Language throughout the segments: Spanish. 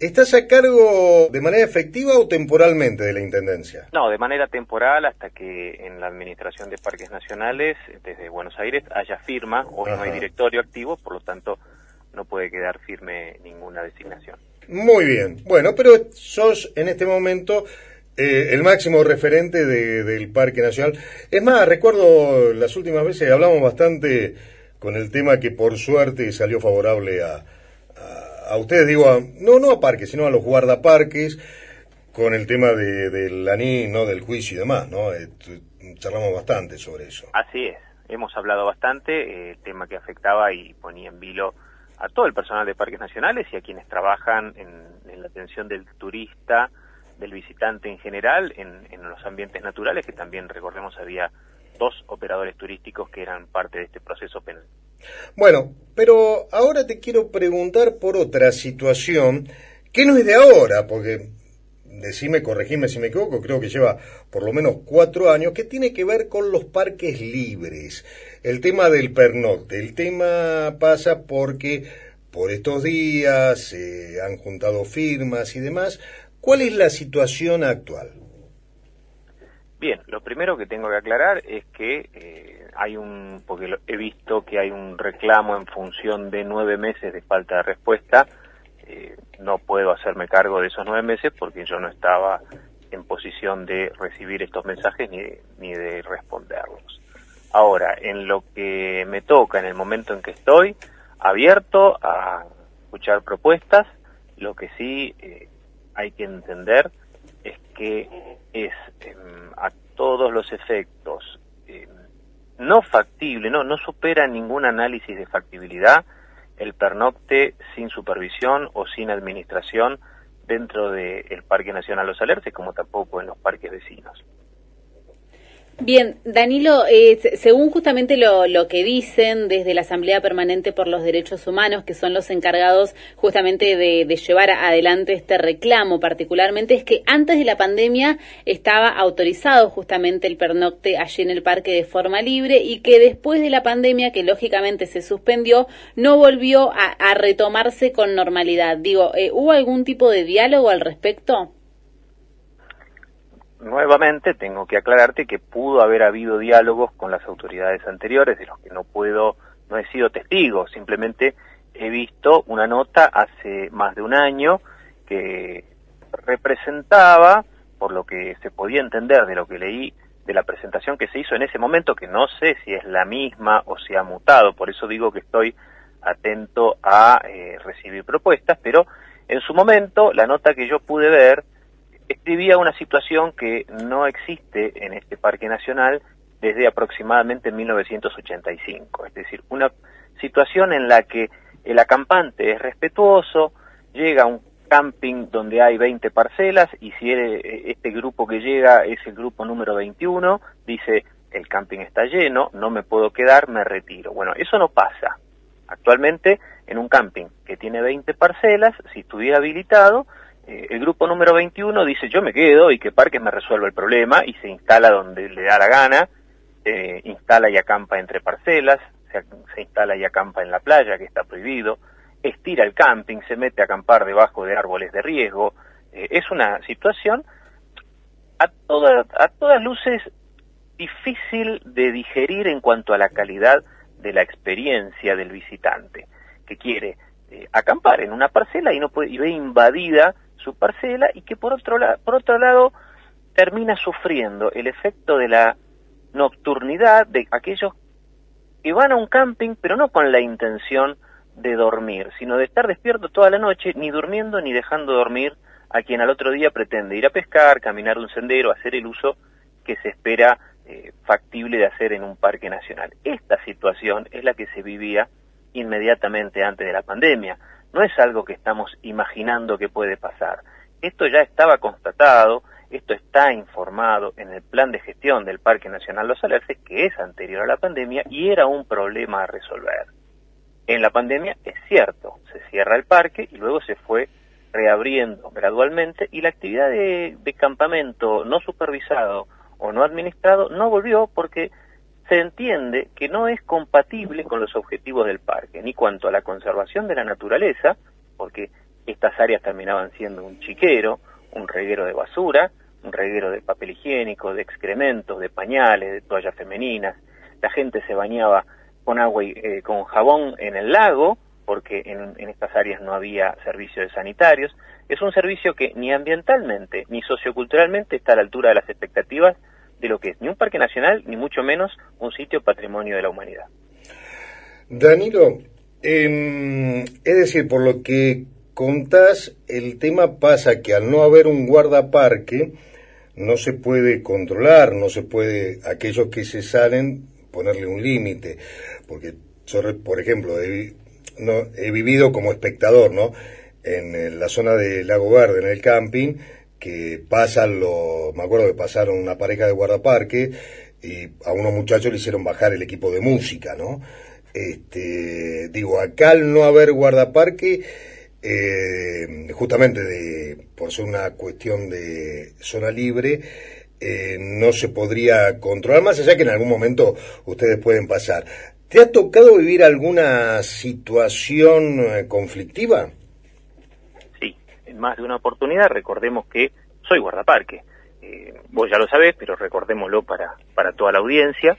¿Estás a cargo de manera efectiva o temporalmente de la Intendencia? No, de manera temporal hasta que en la Administración de Parques Nacionales, desde Buenos Aires, haya firma. Hoy no hay directorio activo, por lo tanto no puede quedar firme ninguna designación. Muy bien. Bueno, pero sos en este momento el máximo referente del Parque Nacional. Es más, recuerdo las últimas veces hablamos bastante con el tema que por suerte salió favorable a ustedes, digo, no a parques, sino a los guardaparques, con el tema del ANI, ¿no? Del juicio y demás, ¿no? Charlamos bastante sobre eso. Así es, hemos hablado bastante, el tema que afectaba y ponía en vilo a todo el personal de Parques Nacionales y a quienes trabajan en la atención del turista, del visitante en general, en los ambientes naturales, que también, recordemos, había 2 operadores turísticos que eran parte de este proceso penal. Bueno, pero ahora te quiero preguntar por otra situación que no es de ahora, porque, corregime si me equivoco, creo que lleva por lo menos 4 años, que tiene que ver con los parques libres. El tema del pernocte. El tema pasa porque por estos días se han juntado firmas y demás. ¿Cuál es la situación actual? Bien, lo primero que tengo que aclarar es que porque he visto que hay un reclamo en función de 9 meses de falta de respuesta. No puedo hacerme cargo de esos 9 meses porque yo no estaba en posición de recibir estos mensajes ni de responderlos. Ahora, en lo que me toca, en el momento en que estoy abierto a escuchar propuestas, lo que sí hay que entender es que es a todos los efectos no factible, no supera ningún análisis de factibilidad el pernocte sin supervisión o sin administración dentro del Parque Nacional Los Alerces, como tampoco en los parques vecinos. Bien, Danilo, según justamente lo que dicen desde la Asamblea Permanente por los Derechos Humanos, que son los encargados justamente de llevar adelante este reclamo particularmente, es que antes de la pandemia estaba autorizado justamente el pernocte allí en el parque de forma libre y que después de la pandemia, que lógicamente se suspendió, no volvió a retomarse con normalidad. Digo, ¿hubo algún tipo de diálogo al respecto? Nuevamente tengo que aclararte que pudo haber habido diálogos con las autoridades anteriores, de los que no he sido testigo, simplemente he visto una nota hace más de un año que representaba, por lo que se podía entender de lo que leí, de la presentación que se hizo en ese momento, que no sé si es la misma o se ha mutado, por eso digo que estoy atento a recibir propuestas, pero en su momento la nota que yo pude ver escribía una situación que no existe en este parque nacional desde aproximadamente 1985, es decir, una situación en la que el acampante es respetuoso, llega a un camping donde hay 20 parcelas y si este grupo que llega es el grupo número 21, dice el camping está lleno, no me puedo quedar, me retiro. Bueno, eso no pasa. Actualmente en un camping que tiene 20 parcelas, si estuviera habilitado, el grupo número 21 dice yo me quedo y que Parques me resuelva el problema y se instala donde le da la gana, instala y acampa entre parcelas, se instala y acampa en la playa, que está prohibido, estira el camping, se mete a acampar debajo de árboles de riesgo. Es una situación a todas luces difícil de digerir en cuanto a la calidad de la experiencia del visitante, que quiere acampar en una parcela y ve invadida su parcela y que por otro lado termina sufriendo el efecto de la nocturnidad de aquellos que van a un camping pero no con la intención de dormir, sino de estar despierto toda la noche, ni durmiendo ni dejando dormir a quien al otro día pretende ir a pescar, caminar un sendero, hacer el uso que se espera factible de hacer en un parque nacional. Esta situación es la que se vivía inmediatamente antes de la pandemia. No es algo que estamos imaginando que puede pasar. Esto ya estaba constatado, esto está informado en el plan de gestión del Parque Nacional Los Alerces, que es anterior a la pandemia, y era un problema a resolver. En la pandemia, es cierto, se cierra el parque y luego se fue reabriendo gradualmente, y la actividad de campamento no supervisado o no administrado no volvió porque se entiende que no es compatible con los objetivos del parque, ni cuanto a la conservación de la naturaleza, porque estas áreas terminaban siendo un chiquero, un reguero de basura, un reguero de papel higiénico, de excrementos, de pañales, de toallas femeninas. La gente se bañaba con agua y con jabón en el lago, porque en estas áreas no había servicios sanitarios. Es un servicio que ni ambientalmente ni socioculturalmente está a la altura de las expectativas de lo que es ni un parque nacional, ni mucho menos un sitio patrimonio de la humanidad. Danilo, es decir, por lo que contás, el tema pasa que al no haber un guardaparque, no se puede controlar, no se puede, aquellos que se salen, ponerle un límite, porque yo, por ejemplo, he vivido como espectador, ¿no?, en la zona de Lago Verde, en el camping, que me acuerdo que pasaron una pareja de guardaparque y a unos muchachos le hicieron bajar el equipo de música, ¿no? Digo, acá al no haber guardaparque, justamente por ser una cuestión de zona libre, no se podría controlar, más allá que en algún momento ustedes pueden pasar. ¿Te ha tocado vivir alguna situación conflictiva? Sí, en más de una oportunidad. Recordemos que soy guardaparque. Vos ya lo sabés, pero recordémoslo para toda la audiencia.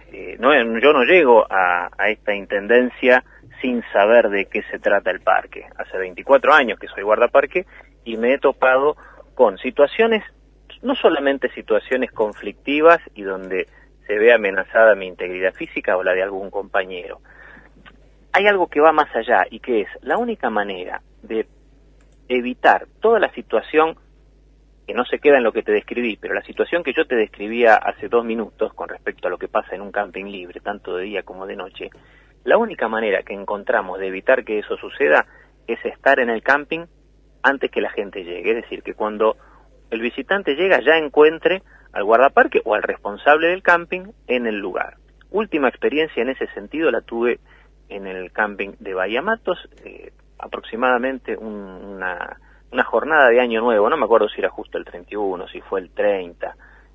Yo no llego a esta intendencia sin saber de qué se trata el parque. Hace 24 años que soy guardaparque y me he topado con situaciones, no solamente situaciones conflictivas y donde se ve amenazada mi integridad física o la de algún compañero. Hay algo que va más allá y que es la única manera de evitar toda la situación que no se queda en lo que te describí, pero la situación que yo te describía hace 2 minutos con respecto a lo que pasa en un camping libre, tanto de día como de noche. La única manera que encontramos de evitar que eso suceda es estar en el camping antes que la gente llegue. Es decir, que cuando el visitante llega ya encuentre al guardaparque o al responsable del camping en el lugar. Última experiencia en ese sentido la tuve en el camping de Bahía Matos, aproximadamente una jornada de Año Nuevo, no me acuerdo si era justo el 31, si fue el 30.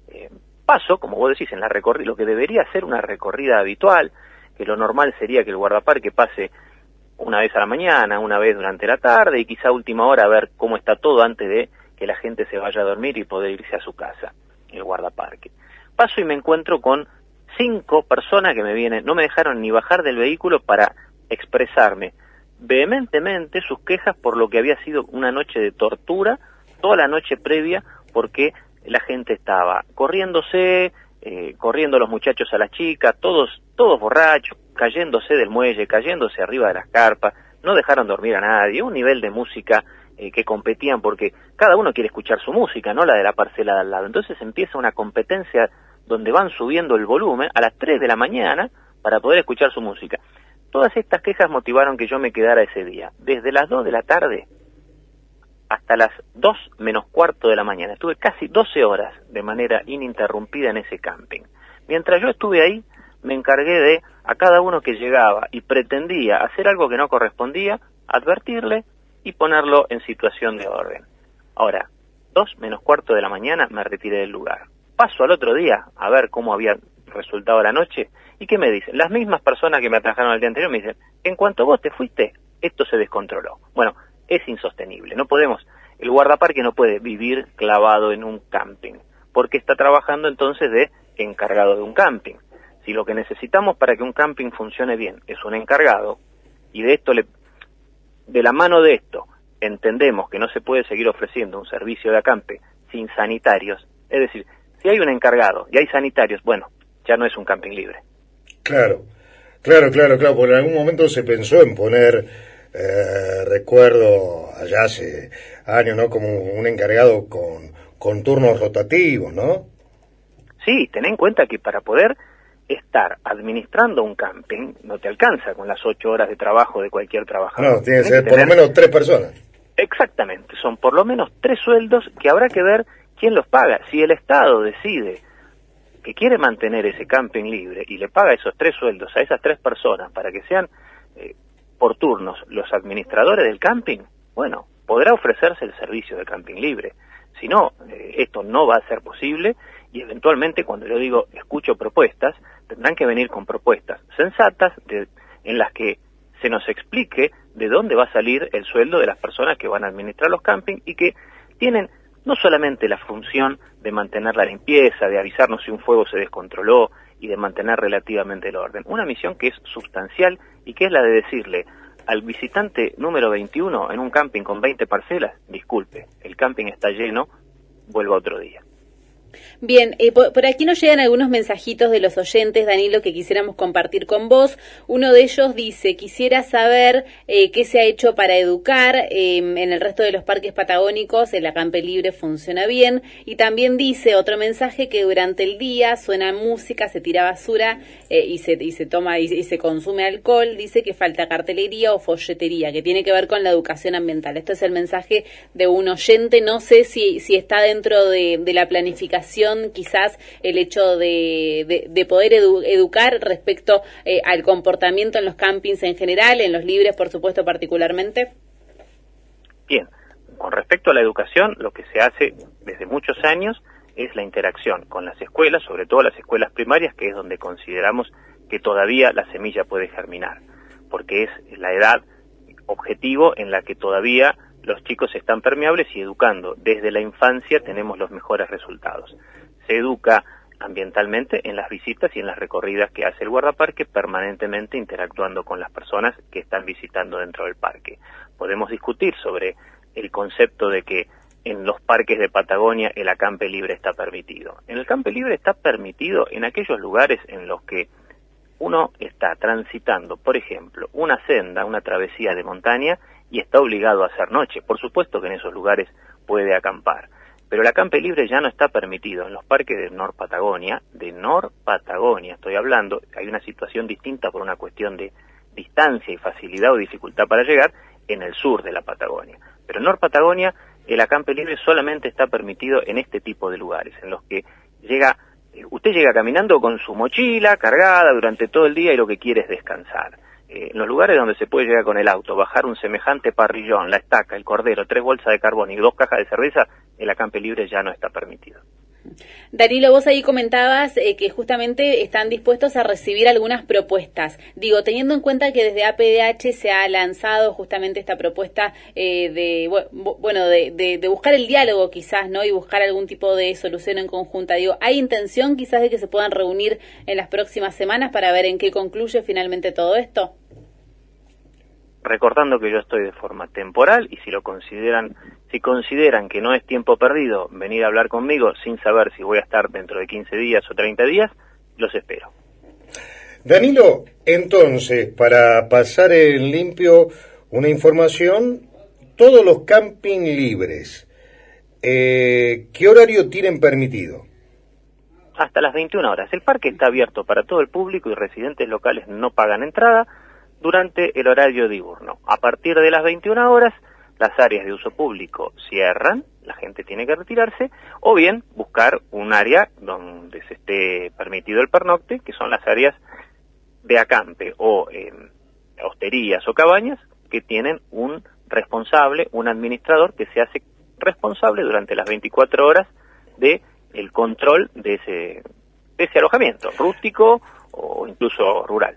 Paso, como vos decís, en la recorrida, lo que debería ser una recorrida habitual, que lo normal sería que el guardaparque pase una vez a la mañana, una vez durante la tarde y quizá a última hora a ver cómo está todo antes de que la gente se vaya a dormir y poder irse a su casa, el guardaparque. Paso y me encuentro con 5 personas que me vienen, no me dejaron ni bajar del vehículo para expresarme vehementemente sus quejas por lo que había sido una noche de tortura, toda la noche previa, porque la gente estaba corriéndose, corriendo los muchachos a las chicas, todos borrachos, cayéndose del muelle, cayéndose arriba de las carpas, no dejaron dormir a nadie, un nivel de música que competían porque cada uno quiere escuchar su música, no la de la parcela de al lado. Entonces empieza una competencia donde van subiendo el volumen a las 3 de la mañana para poder escuchar su música. Todas estas quejas motivaron que yo me quedara ese día, desde las 2 de la tarde hasta las 2 menos cuarto de la mañana. Estuve casi 12 horas de manera ininterrumpida en ese camping. Mientras yo estuve ahí, me encargué de, a cada uno que llegaba y pretendía hacer algo que no correspondía, advertirle y ponerlo en situación de orden. Ahora, 2 menos cuarto de la mañana me retiré del lugar. Paso al otro día a ver cómo había resultado la noche. ¿Y qué me dicen? Las mismas personas que me atajaron el día anterior me dicen, en cuanto vos te fuiste, esto se descontroló. Bueno, es insostenible. No podemos, el guardaparque no puede vivir clavado en un camping, porque está trabajando entonces de encargado de un camping. Si lo que necesitamos para que un camping funcione bien es un encargado, y de la mano de esto entendemos que no se puede seguir ofreciendo un servicio de acampe sin sanitarios, es decir, si hay un encargado y hay sanitarios, bueno, ya no es un camping libre. Claro, porque en algún momento se pensó en poner, recuerdo allá hace años, ¿no?, como un encargado con turnos rotativos, ¿no? Sí, ten en cuenta que para poder estar administrando un camping no te alcanza con las 8 horas de trabajo de cualquier trabajador. No, tiene que ser por lo menos 3 personas. Exactamente, son por lo menos 3 sueldos que habrá que ver quién los paga. Si el Estado decide que quiere mantener ese camping libre y le paga esos 3 sueldos a esas 3 personas para que sean por turnos los administradores del camping, bueno, podrá ofrecerse el servicio de camping libre. Si no, esto no va a ser posible y eventualmente, cuando yo digo escucho propuestas, tendrán que venir con propuestas sensatas en las que se nos explique de dónde va a salir el sueldo de las personas que van a administrar los campings y que tienen no solamente la función de mantener la limpieza, de avisarnos si un fuego se descontroló y de mantener relativamente el orden, una misión que es sustancial y que es la de decirle al visitante número 21 en un camping con 20 parcelas, disculpe, el camping está lleno, vuelva otro día. Bien, por aquí nos llegan algunos mensajitos de los oyentes, Danilo, que quisiéramos compartir con vos. Uno de ellos dice, quisiera saber qué se ha hecho para educar en el resto de los parques patagónicos, el acampe libre funciona bien, y también dice otro mensaje que durante el día suena música, se tira basura y se toma y se consume alcohol, dice que falta cartelería o folletería, que tiene que ver con la educación ambiental. Esto es el mensaje de un oyente, no sé si está dentro de la planificación, quizás el hecho de poder educar respecto al comportamiento en los campings en general, en los libres, por supuesto, particularmente. Bien, con respecto a la educación, lo que se hace desde muchos años es la interacción con las escuelas, sobre todo las escuelas primarias, que es donde consideramos que todavía la semilla puede germinar, porque es la edad objetivo en la que todavía los chicos están permeables y educando desde la infancia tenemos los mejores resultados. Se educa ambientalmente en las visitas y en las recorridas que hace el guardaparque, permanentemente interactuando con las personas que están visitando dentro del parque. Podemos discutir sobre el concepto de que en los parques de Patagonia el acampe libre está permitido. En el acampe libre está permitido en aquellos lugares en los que uno está transitando, por ejemplo, una senda, una travesía de montaña, y está obligado a hacer noche. Por supuesto que en esos lugares puede acampar, pero el acampe libre ya no está permitido en los parques de Nor Patagonia estoy hablando. Hay una situación distinta por una cuestión de distancia y facilidad o dificultad para llegar en el sur de la Patagonia, pero en Nor Patagonia el acampe libre solamente está permitido en este tipo de lugares, en los que usted llega caminando con su mochila cargada durante todo el día y lo que quiere es descansar. En los lugares donde se puede llegar con el auto, bajar un semejante parrillón, la estaca, el cordero, 3 bolsas de carbón y 2 cajas de cerveza, el acampe libre ya no está permitido. Danilo, vos ahí comentabas que justamente están dispuestos a recibir algunas propuestas. Digo, teniendo en cuenta que desde APDH se ha lanzado justamente esta propuesta de buscar el diálogo quizás, ¿no? Y buscar algún tipo de solución en conjunta. Digo, ¿hay intención quizás de que se puedan reunir en las próximas semanas para ver en qué concluye finalmente todo esto? Recordando que yo estoy de forma temporal y si consideran que no es tiempo perdido venir a hablar conmigo sin saber si voy a estar dentro de 15 días o 30 días, los espero. Danilo, entonces, para pasar en limpio una información, todos los camping libres, ¿qué horario tienen permitido? Hasta las 21 horas. El parque está abierto para todo el público y residentes locales no pagan entrada durante el horario diurno. A partir de las 21 horas, las áreas de uso público cierran, la gente tiene que retirarse, o bien buscar un área donde se esté permitido el pernocte, que son las áreas de acampe o hosterías o cabañas, que tienen un responsable, un administrador que se hace responsable durante las 24 horas de el control de ese alojamiento, rústico o incluso rural.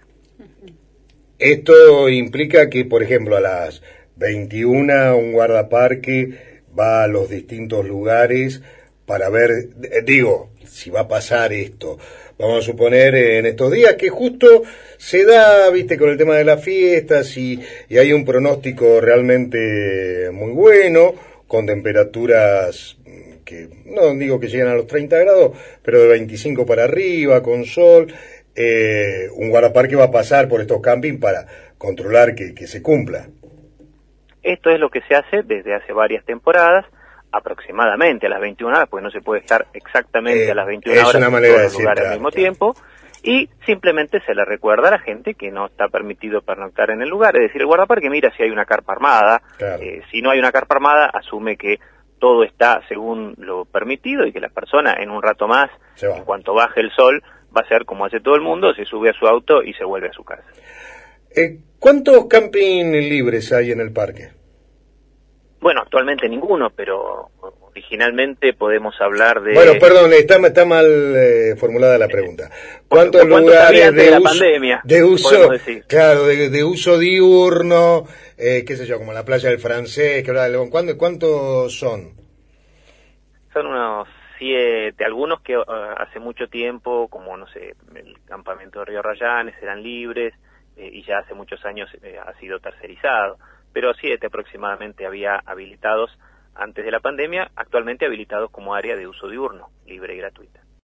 Esto implica que, por ejemplo, a las 21 un guardaparque va a los distintos lugares para ver, si va a pasar esto. Vamos a suponer en estos días que justo se da, con el tema de las fiestas y hay un pronóstico realmente muy bueno, con temperaturas que no digo que lleguen a los 30 grados, pero de 25 para arriba, con sol. Un guardaparque va a pasar por estos campings para controlar que se cumpla. Esto es lo que se hace desde hace varias temporadas, aproximadamente a las 21 horas, porque no se puede estar exactamente a las 21 horas en todos los lugares al mismo tiempo, y simplemente se le recuerda a la gente que no está permitido pernoctar en el lugar. Es decir, el guardaparque mira si hay una carpa armada, si no hay una carpa armada, asume que todo está según lo permitido y que la persona en un rato más, en cuanto baje el sol, va a ser como hace todo el mundo, se sube a su auto y se vuelve a su casa. ¿Cuántos camping libres hay en el parque? Bueno, actualmente ninguno, pero originalmente podemos hablar de... Bueno, perdón, está mal formulada la pregunta. ¿Cuántos lugares de uso, claro, de uso diurno, qué sé yo, como la playa del Francés, que hablaba de León, ¿cuántos son? Son unos 7, algunos que hace mucho tiempo, como no sé, el campamento de Río Rayanes, eran libres, y ya hace muchos años ha sido tercerizado, pero 7 aproximadamente había habilitados antes de la pandemia, actualmente habilitados como área de uso diurno, libre y gratuita.